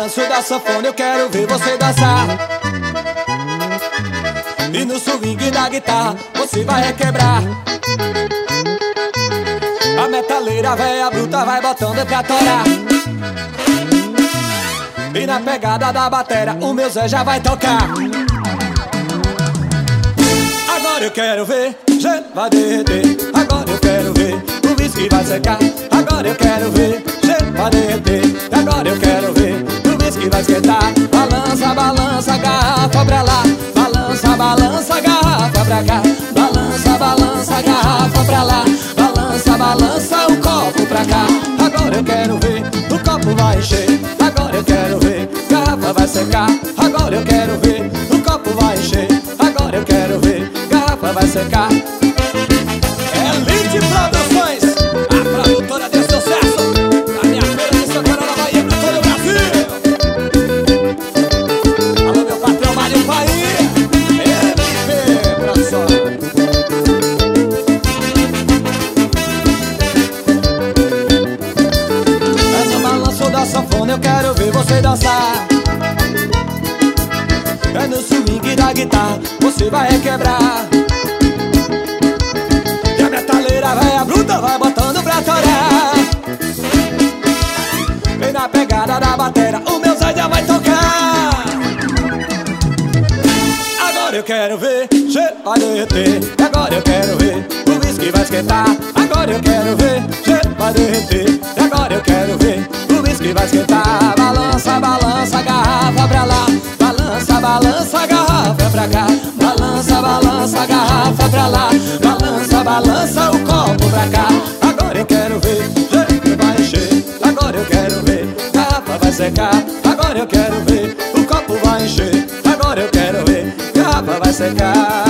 balanço da sanfona eu quero ver você dançar. E no swing da guitarra você vai requebrar. A metaleira véia bruta vai botando pra torar. E na pegada da batera o meu Zé já vai tocar. Agora eu quero ver, gelo vai derreter. Agora eu quero ver, o whisky vai secar. Agora eu quero ver, gelo vai derreter. Agora eu quero ver, o whisky vai esquentar. Balança, balança a garrafa pra lá. Balança, balança a garrafa pra cá. Balança, balança a garrafa pra lá. Balança, balança o copo pra cá. Agora eu quero ver, o copo vai encher. Agora eu quero ver, garrafa vai secar. Agora eu quero ver, o copo vai encher. Agora eu quero ver, garrafa vai secar. Elite Produções, a produtora de sucesso. A minha feira de São Paulo, na Bahia, pra todo o Brasil. Alô, meu patrão Mário Bahia, LP Produções. Essa balanço da sanfona eu quero ver você dançar. É no swing da guitarra você vai requebrar. E a metaleira véia bruta vai botando pra torar. E na pegada da batera o meu Zé já vai tocar. Agora eu quero ver, gelo vai derreter. Agora eu quero ver, o whisky vai esquentar. Agora eu quero ver, gelo vai derreter. Agora eu quero ver, o whisky vai esquentar. Balança, balança a garrafa pra lá. Balança, balança a garrafa pra cá. Balança, balança a garrafa pra lá. Balança, balança o copo pra cá. Agora eu quero ver, gelo vai encher. Agora eu quero ver, garrafa vai secar. Agora eu quero ver, o copo vai encher. Agora eu quero ver, garrafa vai secar.